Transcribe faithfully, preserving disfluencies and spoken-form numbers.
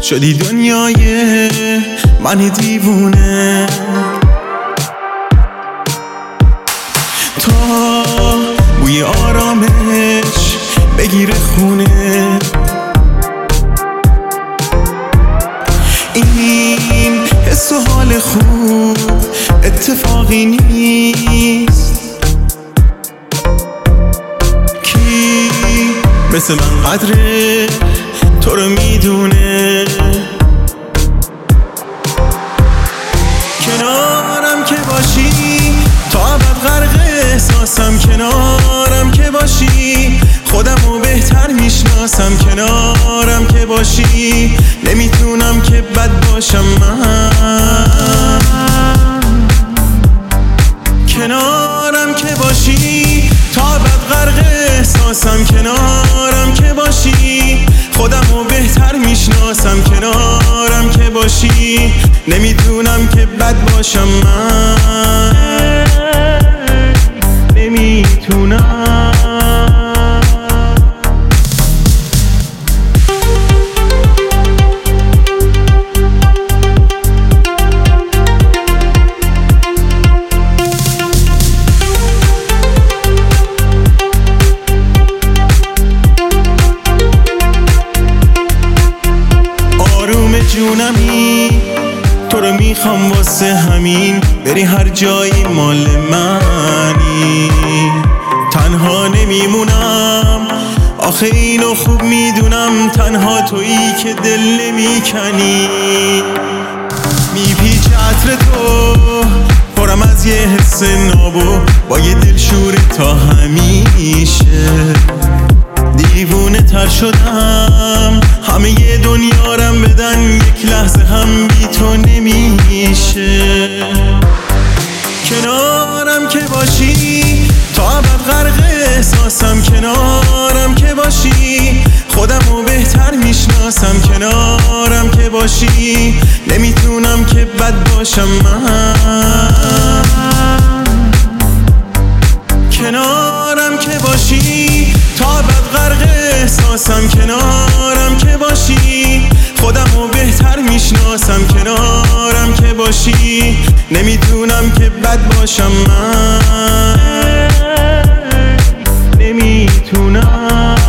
شدی دنیای من دیوونه، تا بوی آرامش بگیره خونه. این حس و حال خوب اتفاقی نیست، کی مثل من قدر تو رو میدونه. کنارم که باشی تا ابد غرق احساسم، کنارم که باشی خودمو بهتر میشناسم، کنارم که باشی نمیتونم که بد باشم من. کنارم که باشی تا ابد غرق احساسم، کنارم که باشی خودمو بهتر میشناسم، کنارم که باشی نمیتونم که بد باشم من، نمیتونم. جونمی تو رو میخوام واسه همین بری هر جایی مال منی، تنها نمیمونم آخه اینو خوب میدونم، تنها تویی که دل نمیکنی. میپیچه عطر تو پرم از یه حس نابو، با یه دلشوره تا همیشه دیوونه تر شدم، همه ی دنیارم بدن یک لحظه هم بی تو نمیشه. کنارم که باشی تا ابد غرق احساسم، کنارم که باشی خودمو بهتر میشناسم، کنارم که باشی نمیتونم که بد باشم من. کنارم که باشی تا ابد غرق احساسم، کنارم که باشی خودمو بهتر میشناسم، کنارم که باشی نمیتونم که بد باشم من، نمیتونم.